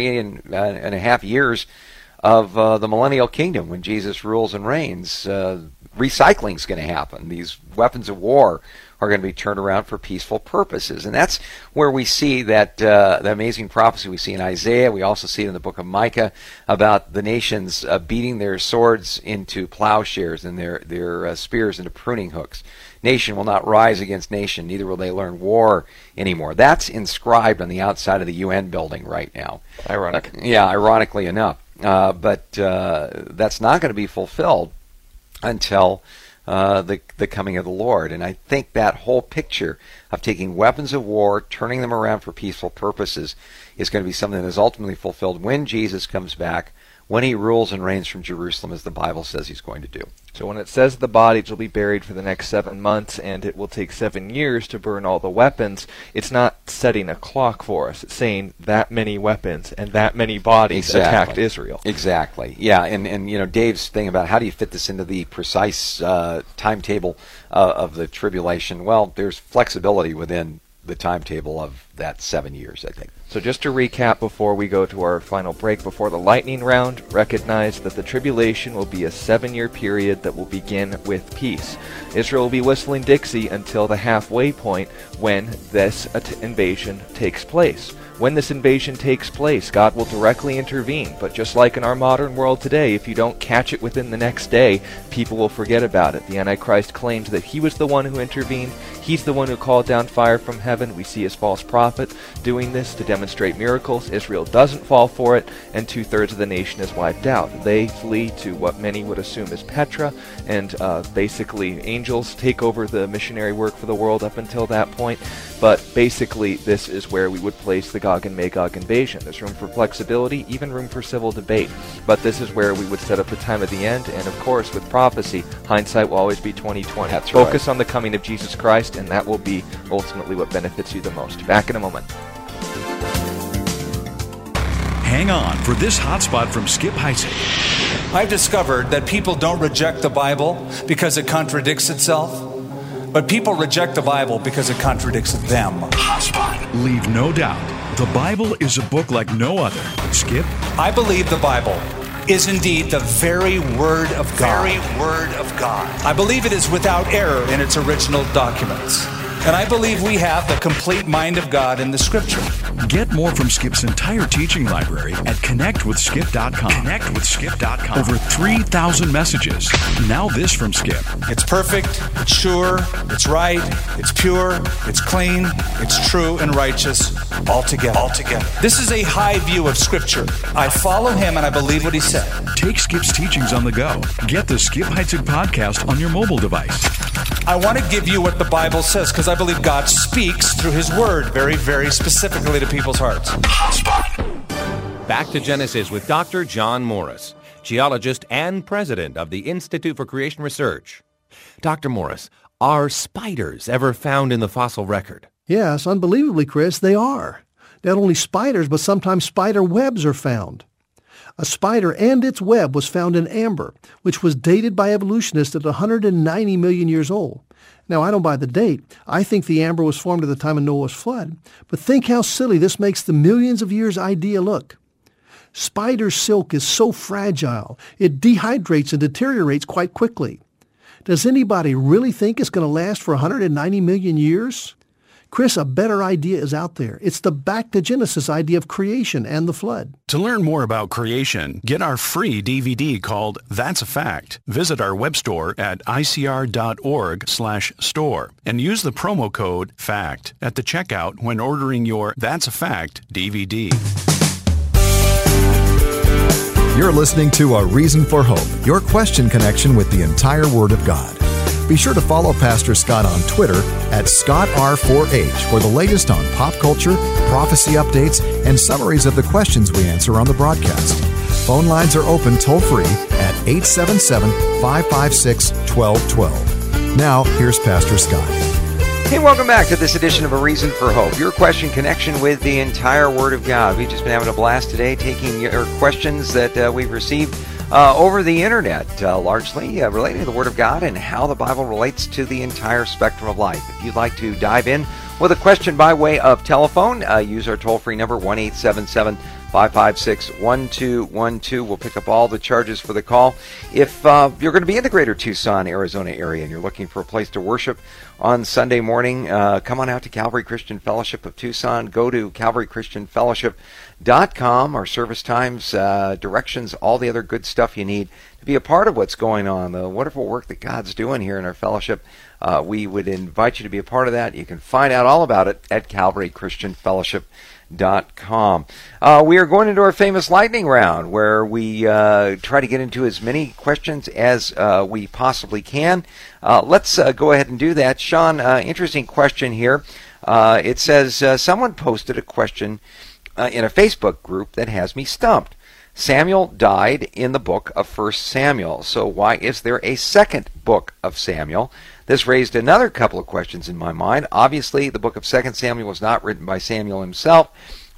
3.5 years of the millennial kingdom when Jesus rules and reigns, recycling is going to happen. These weapons of war are going to be turned around for peaceful purposes. And that's where we see that the amazing prophecy we see in Isaiah. We also see it in the book of Micah about the nations beating their swords into plowshares and their spears into pruning hooks. Nation will not rise against nation, neither will they learn war anymore. That's inscribed on the outside of the UN building right now. Ironic. Yeah, ironically enough. But that's not going to be fulfilled until the coming of the Lord. And I think that whole picture of taking weapons of war, turning them around for peaceful purposes, is going to be something that is ultimately fulfilled when Jesus comes back, when he rules and reigns from Jerusalem, as the Bible says he's going to do. So when it says the bodies will be buried for the next 7 months and it will take 7 years to burn all the weapons, it's not setting a clock for us. It's saying that many weapons and that many bodies attacked Israel. Exactly. Yeah, and Dave's thing about how do you fit this into the precise timetable of the tribulation, well, there's flexibility within the timetable of that 7 years, I think. So just to recap before we go to our final break, before the lightning round, recognize that the tribulation will be a 7-year period that will begin with peace. Israel will be whistling Dixie until the halfway point when this invasion takes place. When this invasion takes place, God will directly intervene, but just like in our modern world today, if you don't catch it within the next day, people will forget about it. The Antichrist claims that he was the one who intervened. He's the one who called down fire from heaven. We see his false prophet doing this to demonstrate miracles. Israel doesn't fall for it, and 2/3 of the nation is wiped out. They flee to what many would assume is Petra, and basically angels take over the missionary work for the world up until that point. But basically, this is where we would place the Gog and Magog invasion. There's room for flexibility, even room for civil debate. But this is where we would set up the time of the end, and of course, with prophecy, hindsight will always be 20/20. That's Focus right. on the coming of Jesus Christ, and that will be ultimately what benefits you the most. Back in a moment. Hang on for this hotspot from Skip Heitzig. I've discovered that people don't reject the Bible because it contradicts itself, but people reject the Bible because it contradicts them. Hotspot. Leave no doubt, the Bible is a book like no other. Skip? I believe the Bible is indeed the very Word of God. Very Word of God. I believe it is without error in its original documents. And I believe we have the complete mind of God in the Scripture. Get more from Skip's entire teaching library at connectwithskip.com. Connectwithskip.com. Over 3,000 messages. Now this from Skip. It's perfect, it's sure, it's right, it's pure, it's clean, it's true and righteous, altogether. This is a high view of Scripture. I follow him and I believe what he said. Take Skip's teachings on the go. Get the Skip Heitzig podcast on your mobile device. I want to give you what the Bible says because I believe God speaks through his word very, very specifically to people's hearts. Back to Genesis with Dr. John Morris, geologist and president of the Institute for Creation Research. Dr. Morris, are spiders ever found in the fossil record? Yes, unbelievably, Chris, they are. Not only spiders, but sometimes spider webs are found. A spider and its web was found in amber, which was dated by evolutionists at 190 million years old. Now, I don't buy the date. I think the amber was formed at the time of Noah's flood. But think how silly this makes the millions of years idea look. Spider silk is so fragile, it dehydrates and deteriorates quite quickly. Does anybody really think it's going to last for 190 million years? Chris, a better idea is out there. It's the back to Genesis idea of creation and the flood. To learn more about creation, get our free DVD called That's a Fact. Visit our web store at icr.org/store and use the promo code FACT at the checkout when ordering your That's a Fact DVD. You're listening to A Reason for Hope, your question connection with the entire Word of God. Be sure to follow Pastor Scott on Twitter at ScottR4H for the latest on pop culture, prophecy updates, and summaries of the questions we answer on the broadcast. Phone lines are open toll-free at 877-556-1212. Now, here's Pastor Scott. Hey, welcome back to this edition of A Reason for Hope, your question connection with the entire Word of God. We've just been having a blast today taking your questions that we've received over the internet, largely relating to the Word of God and how the Bible relates to the entire spectrum of life. If you'd like to dive in with a question by way of telephone, use our toll-free number, 1-877-556-1212. We'll pick up all the charges for the call. If you're going to be in the greater Tucson, Arizona area and you're looking for a place to worship on Sunday morning, come on out to Calvary Christian Fellowship of Tucson. Go to calvarychristianfellowship.com. Our service times, directions, all the other good stuff you need to be a part of what's going on, the wonderful work that God's doing here in our fellowship. We would invite you to be a part of that. You can find out all about it at calvarychristianfellowship.com. We are going into our famous lightning round where we try to get into as many questions as we possibly can. Let's go ahead and do that. Sean, interesting question here. It says, someone posted a question in a Facebook group that has me stumped. Samuel died in the book of 1 Samuel, so why is there a second book of Samuel? This raised another couple of questions in my mind. Obviously, the book of 2 Samuel was not written by Samuel himself.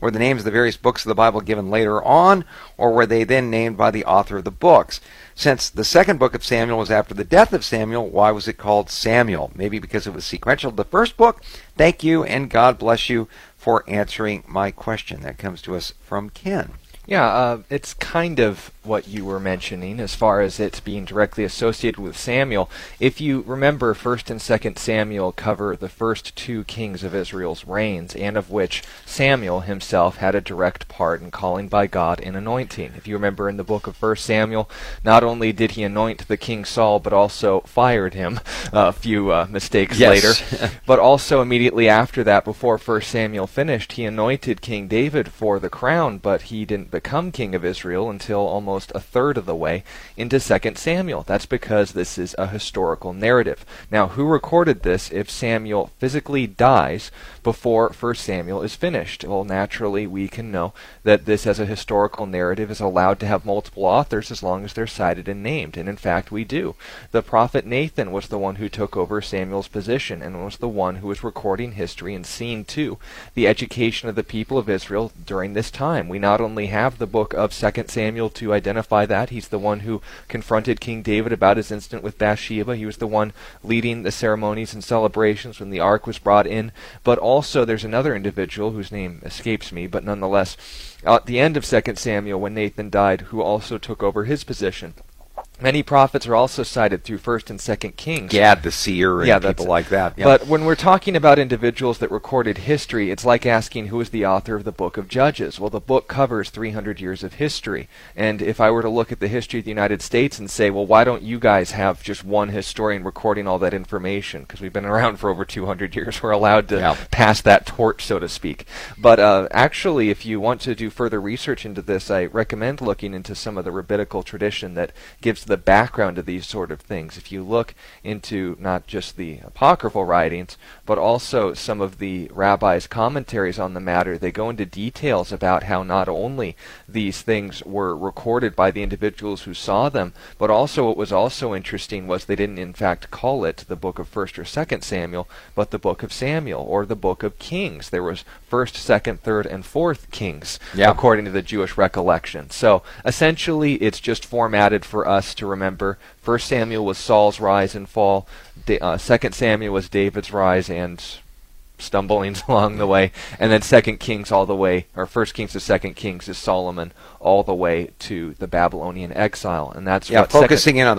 Were the names of the various books of the Bible given later on, or were they then named by the author of the books? Since the second book of Samuel was after the death of Samuel, why was it called Samuel? Maybe because it was sequential to the first book? Thank you, and God bless you for answering my question. That comes to us from Ken. Yeah, it's kind of what you were mentioning as far as it's being directly associated with Samuel. If you remember, 1st and 2nd Samuel cover the first 2 kings of Israel's reigns, and of which Samuel himself had a direct part in calling by God and anointing. If you remember in the book of 1 Samuel, not only did he anoint the King Saul, but also fired him a few mistakes later. But also immediately after that, before 1 Samuel finished, he anointed King David for the crown, but he didn't become king of Israel until almost a third of the way into 2 Samuel. That's because this is a historical narrative. Now, who recorded this if Samuel physically dies before 1 Samuel is finished? Well, naturally, we can know that this as a historical narrative is allowed to have multiple authors as long as they're cited and named. And in fact, we do. The prophet Nathan was the one who took over Samuel's position and was the one who was recording history and seeing to the education of the people of Israel during this time. We not only have the book of 2 Samuel to identify that. He's the one who confronted King David about his incident with Bathsheba. He was the one leading the ceremonies and celebrations when the ark was brought in. But also there's another individual whose name escapes me, but nonetheless, at the end of 2 Samuel, when Nathan died, who also took over his position. Many prophets are also cited through 1st and 2nd Kings. Gad the seer and people like that. Yeah. But when we're talking about individuals that recorded history, it's like asking who is the author of the book of Judges. Well, the book covers 300 years of history. And if I were to look at the history of the United States and say, well, why don't you guys have just one historian recording all that information? Because we've been around for over 200 years. We're allowed to pass that torch, so to speak. But actually, if you want to do further research into this, I recommend looking into some of the rabbinical tradition that gives the background of these sort of things. If you look into not just the apocryphal writings, but also some of the rabbis' commentaries on the matter, they go into details about how not only these things were recorded by the individuals who saw them, but also what was also interesting was they didn't in fact call it the book of 1st or 2nd Samuel, but the book of Samuel, or the book of Kings. There was 1st, 2nd, 3rd, and 4th Kings, according to the Jewish recollection. So essentially it's just formatted for us to remember. 1 Samuel was Saul's rise and fall. 2 Samuel was David's rise and stumblings along the way. And then 2 Kings all the way, or 1 Kings to 2 Kings is Solomon all the way to the Babylonian exile. And that's what focusing in on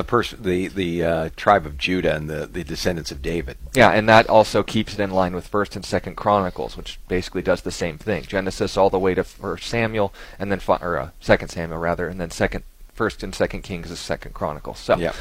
the tribe of Judah and the descendants of David. Yeah, and that also keeps it in line with 1st and 2nd Chronicles, which basically does the same thing. Genesis all the way to 1 Samuel, and then 2 Samuel rather, and then 1st and 2nd Kings is 2nd Chronicles. So, and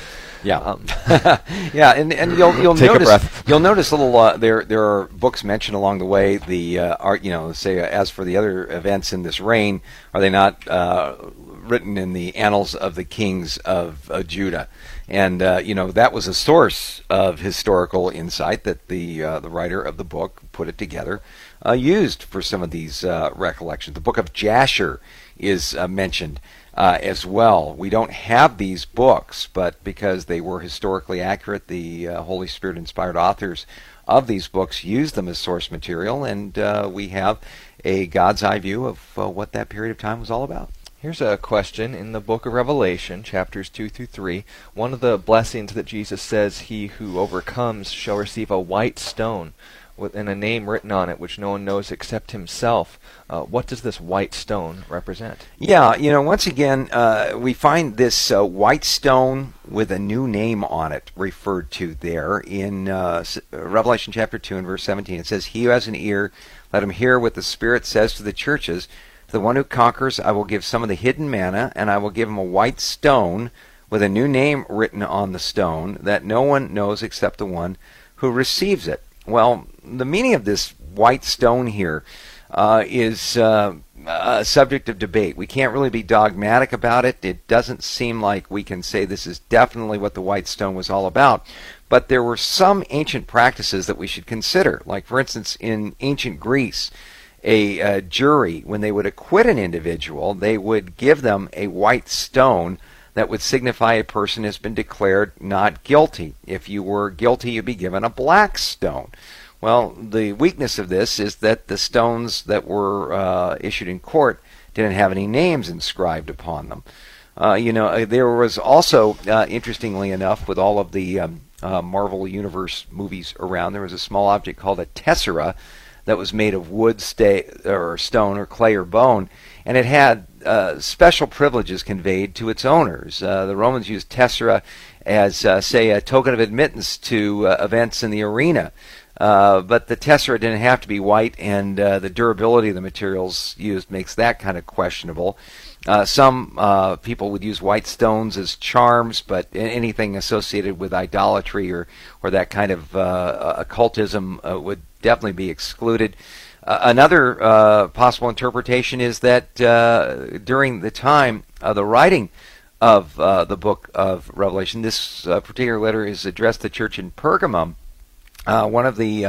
you'll notice little there are books mentioned along the way. Say as for the other events in this reign, are they not written in the annals of the kings of Judah? And that was a source of historical insight that the writer of the book put it together, used for some of these recollections. The book of Jasher is mentioned as well. We don't have these books, but because they were historically accurate, the Holy Spirit inspired authors of these books used them as source material, and we have a God's eye view of what that period of time was all about. Here's a question in the book of Revelation, chapters 2 through 3. One of the blessings that Jesus says, he who overcomes shall receive a white stone and a name written on it which no one knows except himself. What does this white stone represent? Yeah, once again, we find this white stone with a new name on it referred to there in Revelation chapter 2 and verse 17. It says, "He who has an ear, let him hear what the Spirit says to the churches. To the one who conquers, I will give some of the hidden manna, and I will give him a white stone with a new name written on the stone that no one knows except the one who receives it." Well, the meaning of this white stone here is a subject of debate. We can't really be dogmatic about it. It doesn't seem like we can say this is definitely what the white stone was all about. But there were some ancient practices that we should consider. Like, for instance, in ancient Greece, a jury, when they would acquit an individual, they would give them a white stone that would signify a person has been declared not guilty. If you were guilty, you'd be given a black stone. Well, the weakness of this is that the stones that were issued in court didn't have any names inscribed upon them. There was also, interestingly enough, with all of the Marvel Universe movies around, there was a small object called a tessera that was made of wood, stone, or clay or bone, and it had special privileges conveyed to its owners. The Romans used tessera as, say, a token of admittance to events in the arena. But the tessera didn't have to be white, and the durability of the materials used makes that kind of questionable. Some people would use white stones as charms, but anything associated with idolatry or that kind of occultism would definitely be excluded. Another possible interpretation is that during the time of the writing of the book of Revelation, this particular letter is addressed to the church in Pergamum. One of the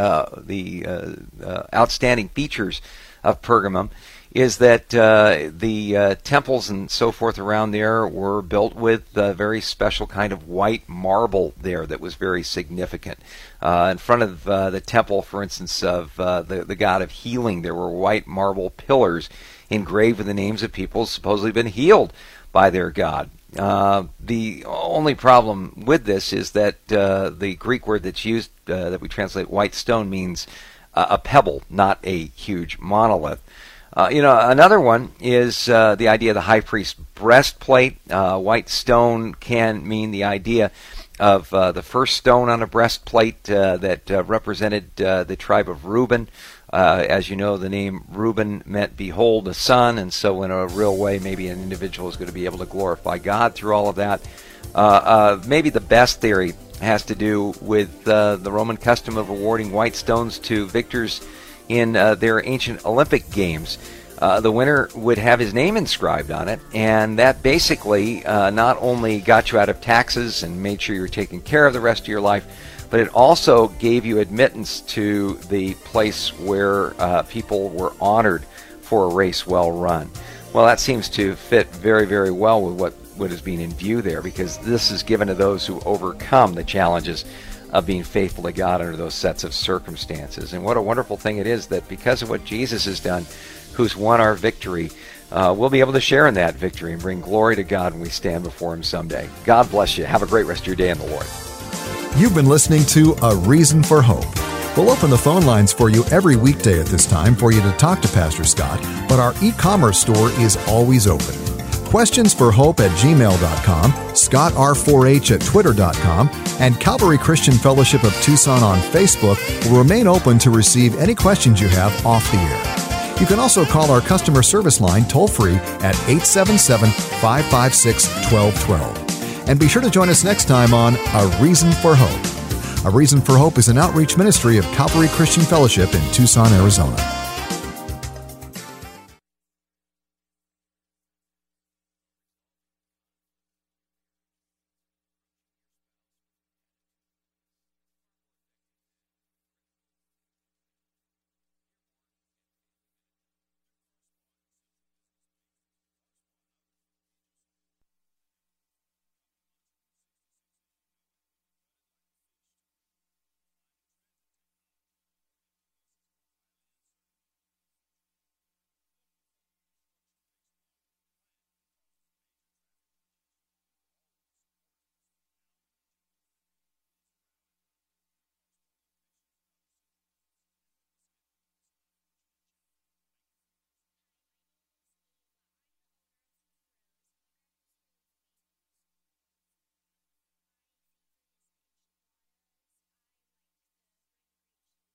outstanding features of Pergamum is that the temples and so forth around there were built with a very special kind of white marble there that was very significant. In front of the temple, for instance, of the god of healing, there were white marble pillars engraved with the names of people supposedly been healed by their god. The only problem with this is that the Greek word that's used, that we translate white stone, means a pebble, not a huge monolith. Another one is the idea of the high priest's breastplate. White stone can mean the idea of the first stone on a breastplate that represented the tribe of Reuben. As you know, the name Reuben meant behold a son, and so in a real way, maybe an individual is going to be able to glorify God through all of that. Maybe the best theory has to do with the Roman custom of awarding white stones to victors in their ancient Olympic games. The winner would have his name inscribed on it, and that basically not only got you out of taxes and made sure you were taken care of the rest of your life, but it also gave you admittance to the place where people were honored for a race well run. Well, that seems to fit very, very well with what is being in view there, because this is given to those who overcome the challenges of being faithful to God under those sets of circumstances. And what a wonderful thing it is that because of what Jesus has done, who's won our victory, we'll be able to share in that victory and bring glory to God when we stand before Him someday. God bless you. Have a great rest of your day in the Lord. You've been listening to A Reason for Hope. We'll open the phone lines for you every weekday at this time for you to talk to Pastor Scott, but our e-commerce store is always open. questionsforhope@gmail.com, ScottR4H@twitter.com, and Calvary Christian Fellowship of Tucson on Facebook will remain open to receive any questions you have off the air. You can also call our customer service line toll-free at 877-556-1212. And be sure to join us next time on A Reason for Hope. A Reason for Hope is an outreach ministry of Calvary Christian Fellowship in Tucson, Arizona.